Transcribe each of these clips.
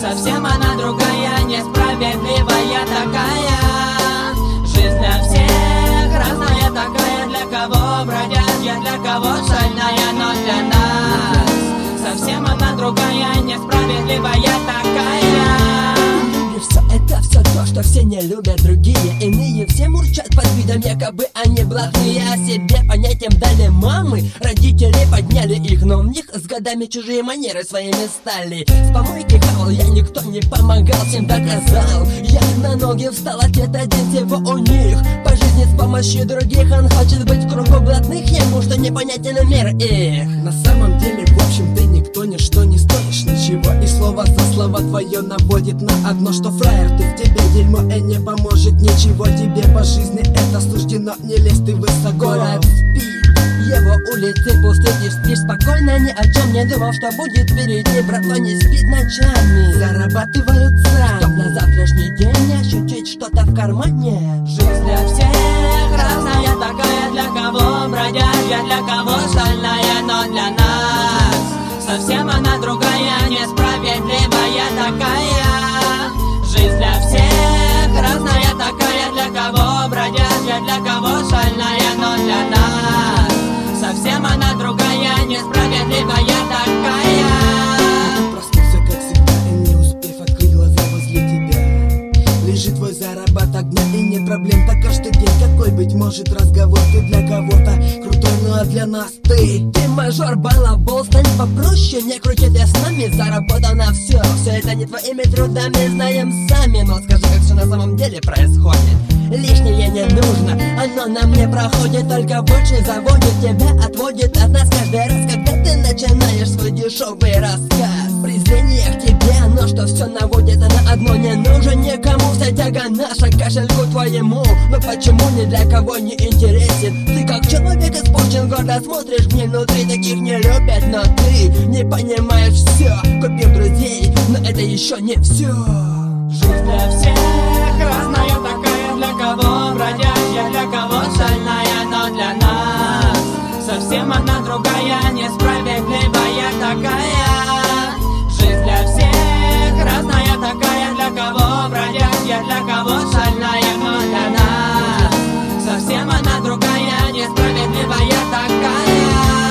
Совсем она другая, несправедливая такая. Жизнь для всех разная такая, для кого бродячая, для кого шальная, но для нас совсем она другая, несправедливая такая. Все это все то, что все не любят другие. Иные все мурчат под видом, якобы они блатные. О себе понятием дали мамы, родители подняли их, но в них с годами чужие манеры своими стали. С помойки хавал я, никто не помогал, всем доказал. Я на ноги встал, ответ один всего у них. По жизни с помощью других он хочет быть в кругу блатных, ему что непонятен мир их. На самом деле, в общем, ты никто, ничто не стоишь ничего. И слово за слово твое наводит на одно, что фраер ты, в тебе дерьмо и не поможет ничего. Тебе по жизни это суждено, не лезь ты высоко. Город спит, его улицы пусты, ты спишь спокойно, ни о чем не думал, что будет впереди. Братва не спит ночами, зарабатывают сами, чтоб на завтрашний день ощутить что-то в кармане. Жизнь для всех разная такая, для кого бродячая, для кого шальная, но для нас совсем она другая, несправедливая такая. Жизнь для всех разная такая, для кого бродячая, для кого шальная, но для нас совсем она другая, несправедливая такая. Проснулся, как всегда, и не успев открыть глаза, возле тебя лежит твой заработок дня, и нет проблем, так каждый день. Какой быть может разговор, ты для кого-то крутой, ну а для нас ты мажор, балабол, стань попроще, не крутите с нами, заработано все. Все это не твоими трудами, знаем сами. Но скажи, как все на самом деле происходит. Лишнее не нужно, оно нам не проходит, только больше заводит тебя, отводит от нас каждый раз, когда ты начинаешь свой дешевый рассказ. Презрение к тебе, оно что все наводит на одно, не нужен никому вся тяга наша кошельку твоему. Но почему ни для кого не интересен? Ты как человек испорчен, гордо смотришь в ней внутри, таких не любят, но ты не понимаешь все. Купил друзей, но это еще не все. Жизнь для всех разная такая, для кого бродячая, для кого шальная, но для нас совсем она другая, несправедливая такая. Жизнь для всех разная такая, для кого бродячая, для кого шальная, но для нас совсем она другая, несправедливая такая.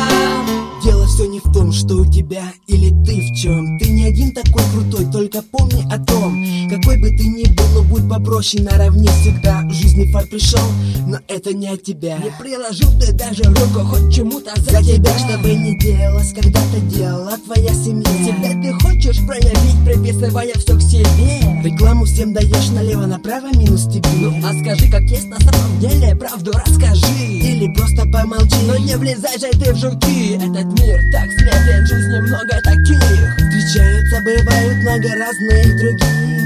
Дело все не в том, что у тебя или ты в чем. Ты не один такой крутой, только помни о том, какой бы ты ни был, но будь попроще, наравне всегда. В жизни фар пришел, но это не от тебя. Не приложил ты даже руку хоть чему-то за тебя. Что бы ни делалось, когда-то делала твоя семья. Себя ты хочешь проявить, приписывая все к себе. Рекламу всем даешь налево-направо, минус тебе. Ну а скажи, как есть на самом деле, правду расскажи. Или просто помолчи, но не влезай же ты в жуки. Этот мир так сметен, жизни много таких. Встречаются, бывают много разных других.